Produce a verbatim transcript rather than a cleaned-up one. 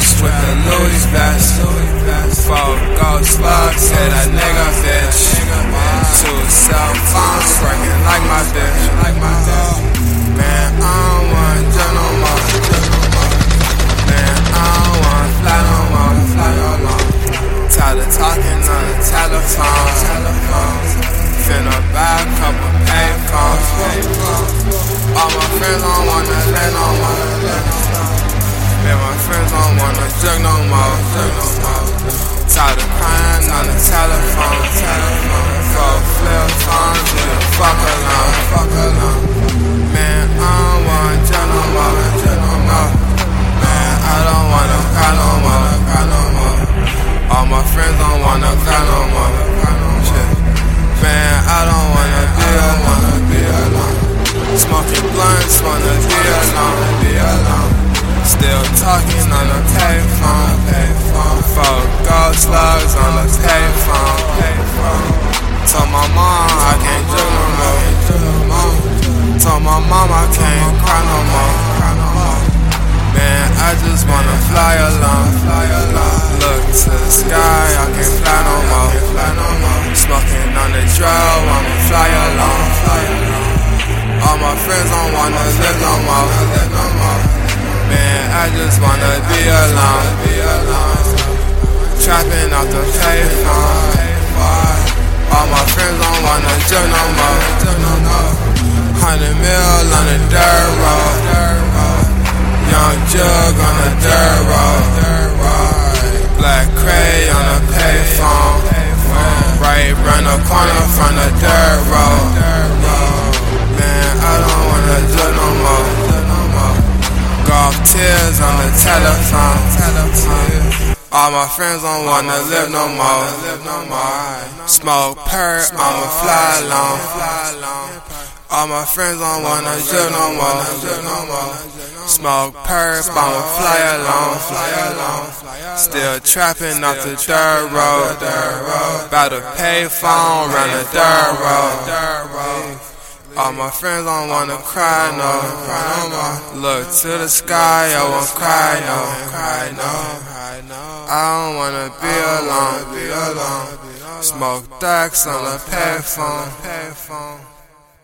vest with the Louis vest. Four gold slugs, hit a nigga bitch. Two cell phones working like my bitch. Man, I don't wanna do no more. Man, I don't wanna fly no more. Tired of talking on the telephone. Finna buy a couple payphones. All my friends don't wanna let no more. Man, my friends don't wanna drink no more. Tired of crying on the telephone. Four flip phones, leave the fuck alone. Man, I don't wanna drink no more. Man, I don't wanna cry no more. All my friends don't wanna cry no more. Man, I don't wanna be alone. Smoking blunts, wanna be alone. Still talking on the payphone. Four gold slugs on the payphone. Told my mom I can't do no more. Told my mom I can't cry no more. Man, I just wanna fly alone. Look to the sky, I can't fly no more. Smoking on the drug, I'ma fly alone. All my friends don't wanna live no more. Man, I just wanna be alone. Trapping off the payphone. All my friends don't wanna do no more. Hundred mil on the dirt road. Young jug on the dirt road. Black Cray on the payphone. Right round the corner from the dirt road. Man, I don't wanna do no more. Golf tears on the telephone. All my friends don't wanna live no more. Smoke perk, I'ma fly alone. All my friends don't wanna do no more. Smoke perp, I'ma fly alone. Still trapping off the dirt road. About to pay phone, run the dirt road. All my friends don't wanna cry no. Look to the sky, I won't cry no. I don't wanna be alone. Smoke ducks on the payphone.